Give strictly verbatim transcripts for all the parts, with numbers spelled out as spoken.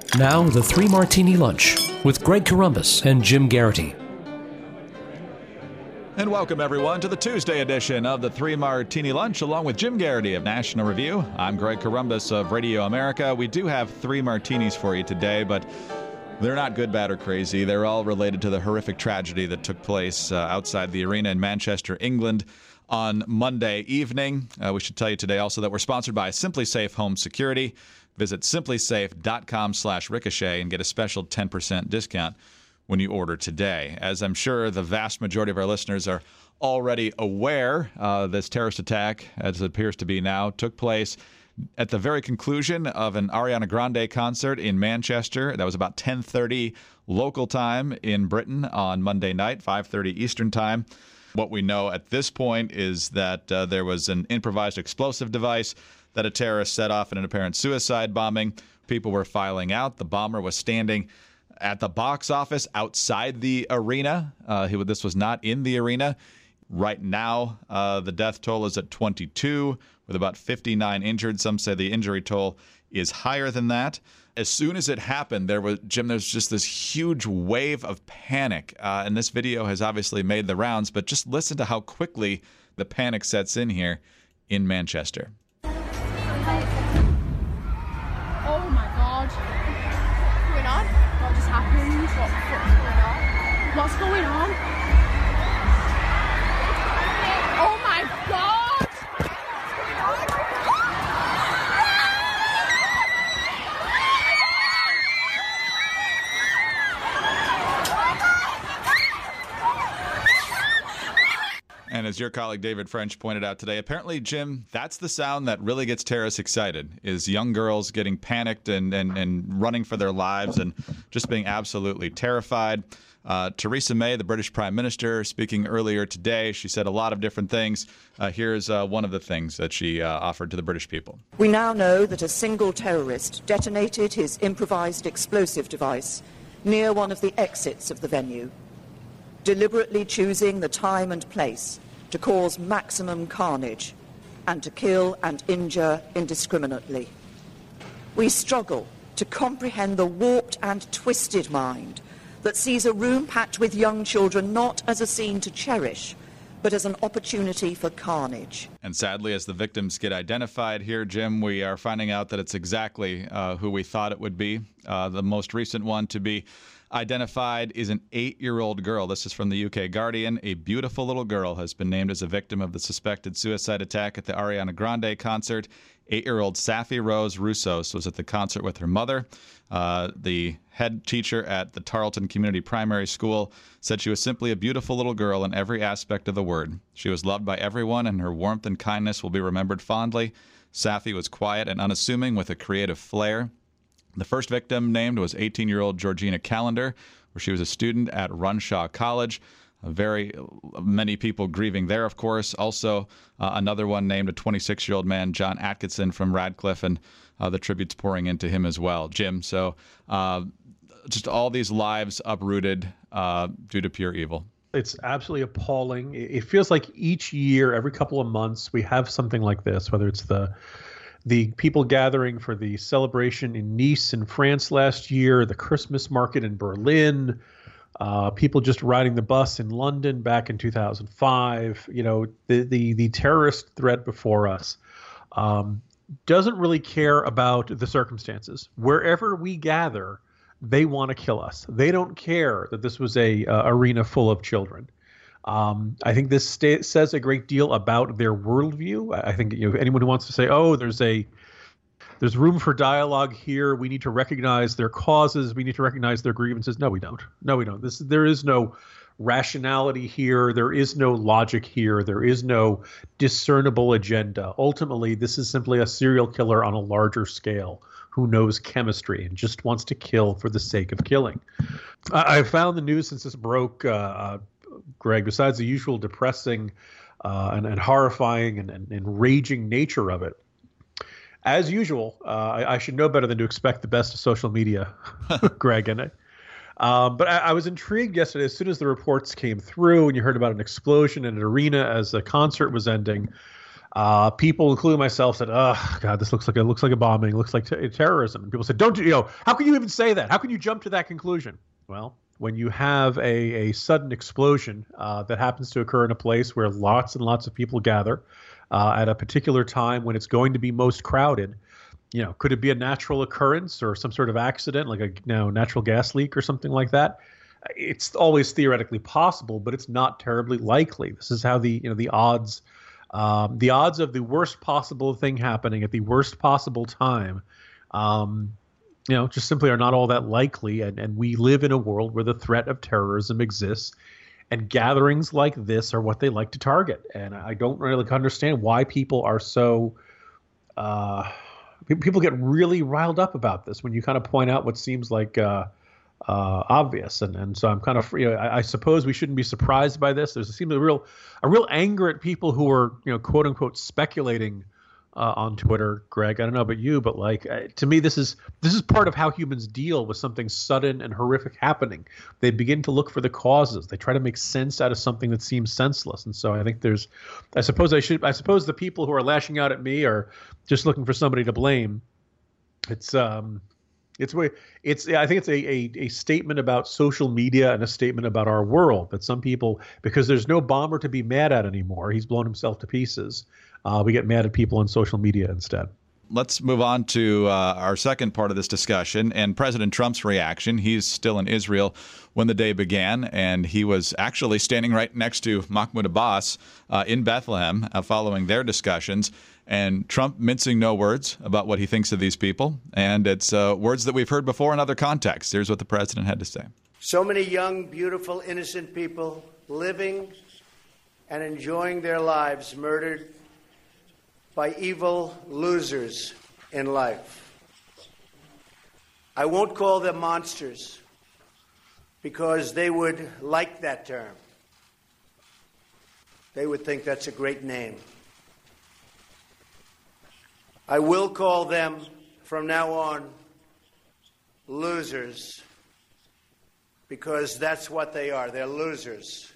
Now, the Three Martini Lunch with Greg Corombos and Jim Garrity. And welcome, everyone, to the Tuesday edition of the Three Martini Lunch, along with Jim Garrity of National Review. I'm Greg Corombos of Radio America. We do have three martinis for you today, but they're not good, bad, or crazy. They're all related to the horrific tragedy that took place uh, outside the arena in Manchester, England, on Monday evening. Uh, we should tell you today also that we're sponsored by Simply Safe Home Security. Visit simplysafe.com slash ricochet and get a special ten percent discount when you order today. As I'm sure the vast majority of our listeners are already aware, uh, this terrorist attack, as it appears to be now, took place at the very conclusion of an Ariana Grande concert in Manchester. That was about ten thirty local time in Britain on Monday night, five thirty Eastern time. What we know at this point is that uh, there was an improvised explosive device that a terrorist set off in an apparent suicide bombing. People were filing out. The bomber was standing at the box office outside the arena. Uh, he, this was not in the arena. Right now, uh, the death toll is at twenty-two, with about fifty-nine injured. Some say the injury toll is higher than that. As soon as it happened, there was, Jim, there's just this huge wave of panic. Uh, and this video has obviously made the rounds, but just listen to how quickly the panic sets in here in Manchester. Oh my God. What's going on? What just happened? What, what's going on? What's going on? Oh my God! And as your colleague David French pointed out today, apparently, Jim, that's the sound that really gets terrorists excited, is young girls getting panicked and, and, and running for their lives and just being absolutely terrified. Uh, Theresa May, the British Prime Minister, speaking earlier today, she said a lot of different things. Uh, here's uh, one of the things that she uh, offered to the British people. We now know that a single terrorist detonated his improvised explosive device near one of the exits of the venue, deliberately choosing the time and place to cause maximum carnage and to kill and injure indiscriminately. We struggle to comprehend the warped and twisted mind that sees a room packed with young children not as a scene to cherish, but as an opportunity for carnage. And sadly, as the victims get identified here, Jim, we are finding out that it's exactly uh, who we thought it would be. Uh, the most recent one to be identified is an eight-year-old girl. This is from the U K Guardian. A beautiful little girl has been named as a victim of the suspected suicide attack at the Ariana Grande concert. Eight-year-old Safi Rose Roussos was at the concert with her mother. Uh, the head teacher at the Tarleton Community Primary School said she was simply a beautiful little girl in every aspect of the word. She was loved by everyone, and her warmth and kindness will be remembered fondly. Safi was quiet and unassuming with a creative flair. The first victim named was eighteen-year-old Georgina Callender, where she was a student at Runshaw College. Very many people grieving there, of course. Also, uh, another one named a twenty-six-year-old man, John Atkinson from Radcliffe, and uh, the tributes pouring into him as well, Jim. So uh, just all these lives uprooted uh, due to pure evil. It's absolutely appalling. It feels like each year, every couple of months, we have something like this, whether it's the the people gathering for the celebration in Nice in France last year, the Christmas market in Berlin, uh, people just riding the bus in London back in two thousand five. You know, the the, the terrorist threat before us um, doesn't really care about the circumstances. Wherever we gather, they want to kill us. They don't care that this was a uh, arena full of children. Um, I think this sta- says a great deal about their worldview. I think you know anyone who wants to say, "Oh, there's a there's room for dialogue here. We need to recognize their causes. We need to recognize their grievances." No, we don't. No, we don't. This there is no rationality here. There is no logic here. There is no discernible agenda. Ultimately, this is simply a serial killer on a larger scale who knows chemistry and just wants to kill for the sake of killing. I, I found the news since this broke. Uh, Greg, besides the usual depressing uh, and, and horrifying and, and, and raging nature of it, as usual, uh, I, I should know better than to expect the best of social media, Greg. And I, um, but I, I was intrigued yesterday as soon as the reports came through and you heard about an explosion in an arena as the concert was ending. Uh, people, including myself, said, "Oh God, this looks like it looks like a bombing. It looks like t- terrorism." And people said, "Don't do, you know? How can you even say that? How can you jump to that conclusion?" Well, when you have a a sudden explosion uh, that happens to occur in a place where lots and lots of people gather uh, at a particular time when it's going to be most crowded, you know, could it be a natural occurrence or some sort of accident, like a you know, natural gas leak or something like that? It's always theoretically possible, but it's not terribly likely. This is how the you know the odds. Um, the odds of the worst possible thing happening at the worst possible time, um, you know, just simply are not all that likely. And, and we live in a world where the threat of terrorism exists, and gatherings like this are what they like to target. And I don't really understand why people are so uh, people get really riled up about this when you kind of point out what seems like uh, uh, obvious. And and so I'm kind of, you know, I, I suppose we shouldn't be surprised by this. There's a seems a real a real anger at people who are, you know, quote unquote speculating uh, on Twitter. Greg, I don't know about you, but like uh, to me, this is this is part of how humans deal with something sudden and horrific happening. They begin to look for the causes. They try to make sense out of something that seems senseless. And so I think there's, I suppose I should, I suppose the people who are lashing out at me are just looking for somebody to blame. It's um. It's way it's I think it's a, a a statement about social media and a statement about our world that some people, because there's no bomber to be mad at anymore, he's blown himself to pieces. Uh, we get mad at people on social media instead. Let's move on to uh, our second part of this discussion and President Trump's reaction. He's still in Israel when the day began, and he was actually standing right next to Mahmoud Abbas uh, in Bethlehem uh, following their discussions. And Trump mincing no words about what he thinks of these people. And it's uh, words that we've heard before in other contexts. Here's what the president had to say. So many young, beautiful, innocent people living and enjoying their lives murdered by evil losers in life. I won't call them monsters because they would like that term. They would think that's a great name. I will call them, from now on, losers, because that's what they are. They're losers.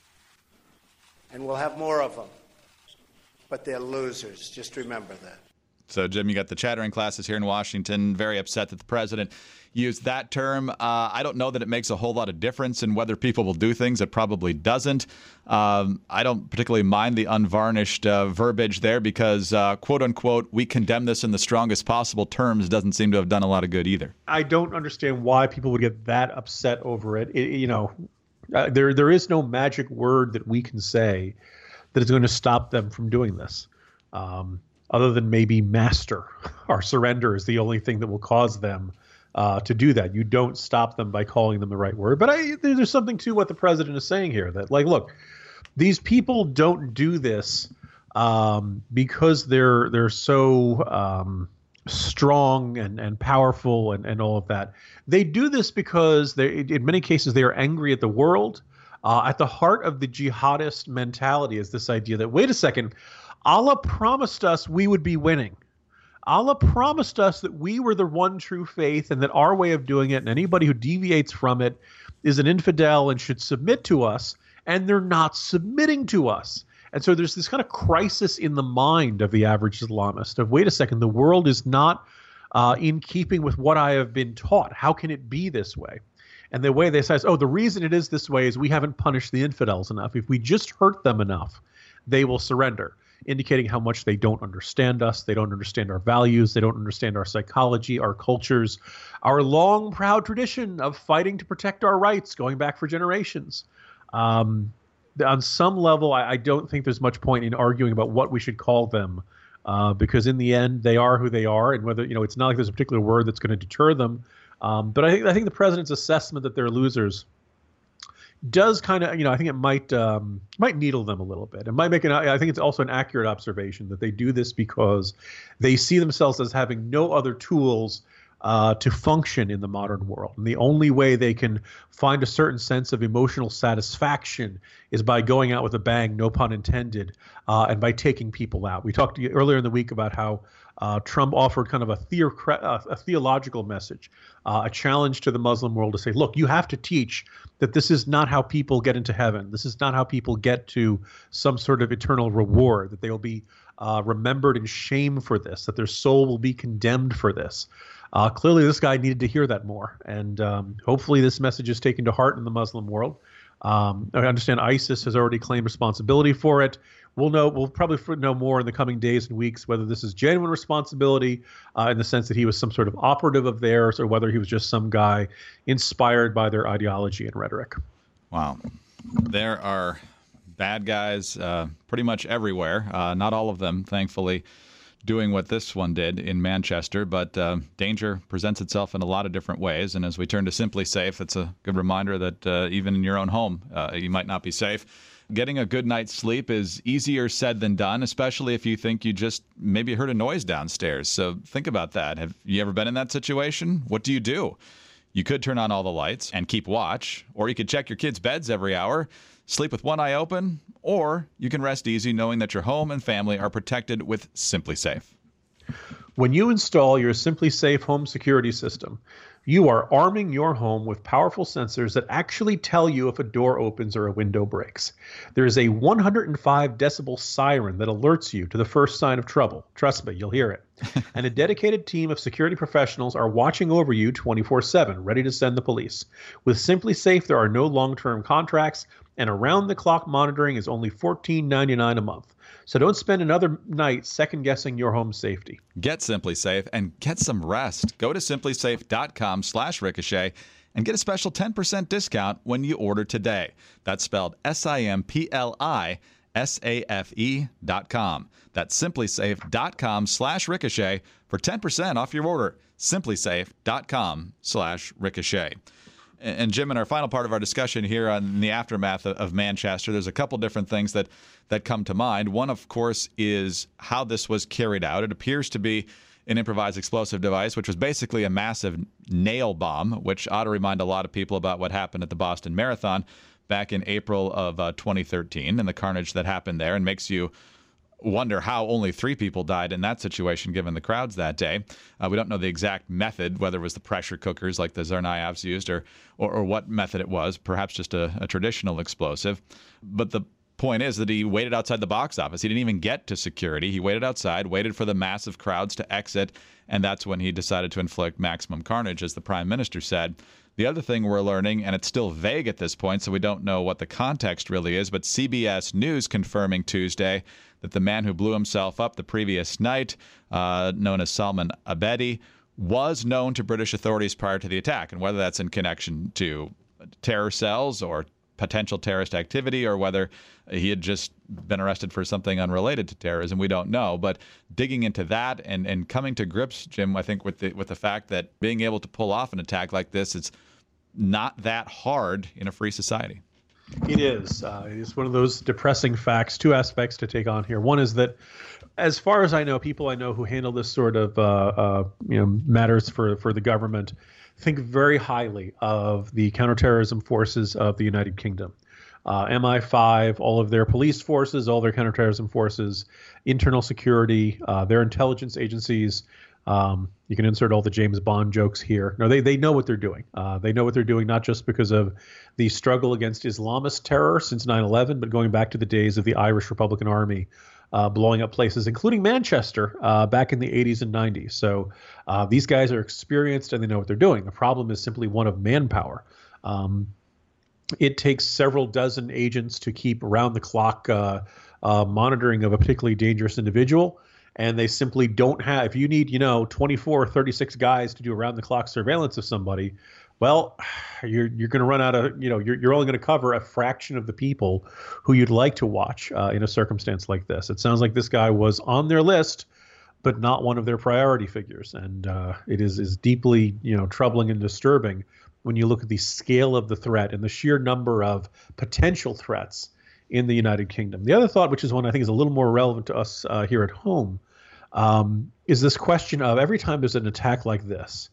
And we'll have more of them. But they're losers. Just remember that. So, Jim, you got the chattering classes here in Washington, very upset that the president used that term. Uh, I don't know that it makes a whole lot of difference in whether people will do things. It probably doesn't. Um, I don't particularly mind the unvarnished uh, verbiage there because, uh, quote unquote, we condemn this in the strongest possible terms doesn't seem to have done a lot of good either. I don't understand why people would get that upset over it. it you know, uh, there there is no magic word that we can say that is going to stop them from doing this. Um, other than maybe master or surrender is the only thing that will cause them uh, to do that. You don't stop them by calling them the right word. But I, there's something to what the president is saying here that, like, look, these people don't do this um, because they're they're so um, strong and, and powerful and, and all of that. They do this because they, in many cases, they are angry at the world. Uh, at the heart of the jihadist mentality is this idea that, wait a second, Allah promised us we would be winning. Allah promised us that we were the one true faith and that our way of doing it and anybody who deviates from it is an infidel and should submit to us, and they're not submitting to us. And so there's this kind of crisis in the mind of the average Islamist of, wait a second, the world is not uh, in keeping with what I have been taught. How can it be this way? And the way they say is, oh, the reason it is this way is we haven't punished the infidels enough. If we just hurt them enough, they will surrender, indicating how much they don't understand us. They don't understand our values. They don't understand our psychology, our cultures, our long, proud tradition of fighting to protect our rights going back for generations. Um, on some level, I, I don't think there's much point in arguing about what we should call them uh, because in the end, they are who they are. And whether, you know, it's not like there's a particular word that's going to deter them. Um, but I think I think the president's assessment that they're losers does kind of, you know, I think it might um, might needle them a little bit. It might make an, I think it's also an accurate observation that they do this because they see themselves as having no other tools uh, to function in the modern world. And the only way they can find a certain sense of emotional satisfaction is by going out with a bang, no pun intended, uh, and by taking people out. We talked earlier in the week about how Uh, Trump offered kind of a, theocra- uh, a theological message, uh, a challenge to the Muslim world to say, look, you have to teach that this is not how people get into heaven. This is not how people get to some sort of eternal reward, that they will be uh, remembered in shame for this, that their soul will be condemned for this. Uh, clearly, this guy needed to hear that more. And um, hopefully this message is taken to heart in the Muslim world. Um, I understand ISIS has already claimed responsibility for it. We'll know. We'll probably know more in the coming days and weeks whether this is genuine responsibility uh, in the sense that he was some sort of operative of theirs, or whether he was just some guy inspired by their ideology and rhetoric. Wow, there are bad guys uh, pretty much everywhere. Uh, not all of them, thankfully, doing what this one did in Manchester, but uh, danger presents itself in a lot of different ways. And as we turn to Simply Safe, it's a good reminder that uh, even in your own home, uh, you might not be safe. Getting a good night's sleep is easier said than done, especially if you think you just maybe heard a noise downstairs. So think about that. Have you ever been in that situation? What do you do? You could turn on all the lights and keep watch, or you could check your kids' beds every hour, sleep with one eye open, or you can rest easy knowing that your home and family are protected with Simply Safe. When you install your Simply Safe home security system, you are arming your home with powerful sensors that actually tell you if a door opens or a window breaks. There is a one hundred five decibel siren that alerts you to the first sign of trouble. Trust me, you'll hear it. And a dedicated team of security professionals are watching over you twenty-four seven, ready to send the police. With Simply Safe, there are no long-term contracts, and around-the-clock monitoring is only fourteen ninety-nine a month. So don't spend another night second-guessing your home safety. Get Simply Safe and get some rest. Go to simplysafe.com slash ricochet and get a special ten percent discount when you order today. That's spelled S I M P L I S A F E dot com. That's simplysafe.com slash ricochet for ten percent off your order. simplysafe.com slash ricochet. And Jim, in our final part of our discussion here on the aftermath of Manchester, there's a couple different things that, that come to mind. One, of course, is how this was carried out. It appears to be an improvised explosive device, which was basically a massive nail bomb, which ought to remind a lot of people about what happened at the Boston Marathon back in April of uh, twenty thirteen and the carnage that happened there, and makes you wonder how only three people died in that situation, given the crowds that day. Uh, we don't know the exact method, whether it was the pressure cookers like the Tsarnaevs used, or, or or what method it was, perhaps just a, a traditional explosive. But the point is that he waited outside the box office. He didn't even get to security. He waited outside, waited for the massive crowds to exit, and that's when he decided to inflict maximum carnage, as the prime minister said. The other thing we're learning, and it's still vague at this point, so we don't know what the context really is, but C B S News confirming Tuesday that the man who blew himself up the previous night, uh, known as Salman Abedi, was known to British authorities prior to the attack. And whether that's in connection to terror cells or potential terrorist activity, or whether he had just been arrested for something unrelated to terrorism, we don't know. But digging into that and, and coming to grips, Jim, I think with the, with the fact that being able to pull off an attack like this, it's not that hard in a free society. It is. Uh, it's one of those depressing facts. Two aspects to take on here. One is that, as far as I know, people I know who handle this sort of uh, uh, you know matters for for the government think very highly of the counterterrorism forces of the United Kingdom. Uh, M I five, all of their police forces, all their counterterrorism forces, internal security, uh, their intelligence agencies. Um, you can insert all the James Bond jokes here. No, they, they know what they're doing. Uh, they know what they're doing, not just because of the struggle against Islamist terror since nine eleven, but going back to the days of the Irish Republican Army uh, blowing up places, including Manchester, uh, back in the eighties and nineties. So uh, these guys are experienced and they know what they're doing. The problem is simply one of manpower. Um, it takes several dozen agents to keep around-the-clock uh, uh, monitoring of a particularly dangerous individual. And they simply don't have, if you need, you know, twenty-four or thirty-six guys to do around-the-clock surveillance of somebody, well, you're you're going to run out of, you know, you're, you're only going to cover a fraction of the people who you'd like to watch uh, in a circumstance like this. It sounds like this guy was on their list, but not one of their priority figures. And uh, it is, is deeply, you know, troubling and disturbing when you look at the scale of the threat and the sheer number of potential threats in the United Kingdom. The other thought, which is one I think is a little more relevant to us uh, here at home, um, is this question of every time there's an attack like this,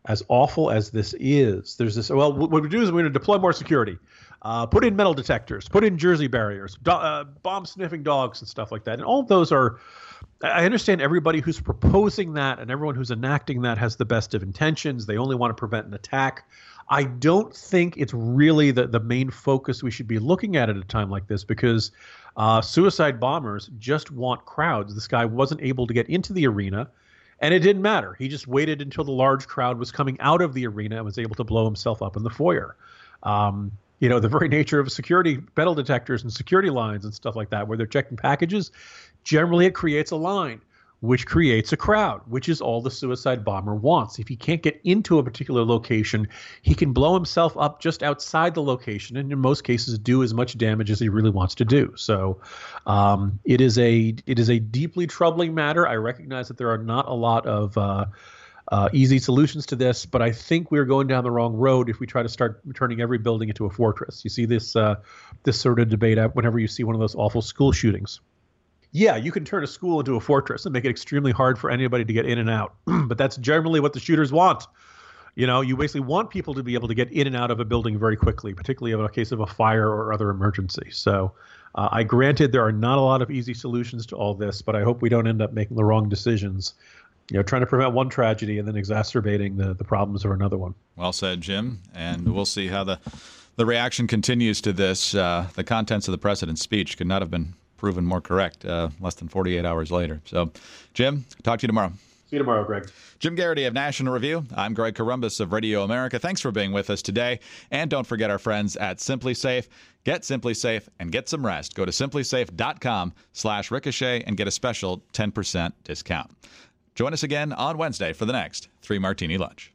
as awful as this is, there's this, well, what we do is we're going to deploy more security, uh, put in metal detectors, put in Jersey barriers, do, uh, bomb-sniffing dogs and stuff like that. And all of those are, I understand everybody who's proposing that and everyone who's enacting that has the best of intentions. They only want to prevent an attack. I don't think it's really the, the main focus we should be looking at at a time like this, because uh, suicide bombers just want crowds. This guy wasn't able to get into the arena, and it didn't matter. He just waited until the large crowd was coming out of the arena and was able to blow himself up in the foyer. Um, you know, the very nature of security metal detectors and security lines and stuff like that, where they're checking packages, generally it creates a line, which creates a crowd, which is all the suicide bomber wants. If he can't get into a particular location, he can blow himself up just outside the location, and in most cases do as much damage as he really wants to do. So um, it is a it is a deeply troubling matter. I recognize that there are not a lot of uh, uh, easy solutions to this, but I think we're going down the wrong road if we try to start turning every building into a fortress. You see this uh, this sort of debate whenever you see one of those awful school shootings. Yeah, you can turn a school into a fortress and make it extremely hard for anybody to get in and out. But that's generally what the shooters want. You know, you basically want people to be able to get in and out of a building very quickly, particularly in a case of a fire or other emergency. So uh, I granted there are not a lot of easy solutions to all this, but I hope we don't end up making the wrong decisions, you know, trying to prevent one tragedy and then exacerbating the, the problems of another one. Well said, Jim. And we'll see how the, the reaction continues to this. Uh, the contents of the president's speech could not have been proven more correct uh, less than forty-eight hours later. So, Jim, talk to you tomorrow. See you tomorrow, Greg. Jim Garrity of National Review. I'm Greg Corombos of Radio America. Thanks for being with us today. And don't forget our friends at SimpliSafe. Get SimpliSafe and get some rest. Go to SimpliSafe.com slash Ricochet and get a special ten percent discount. Join us again on Wednesday for the next Three Martini Lunch.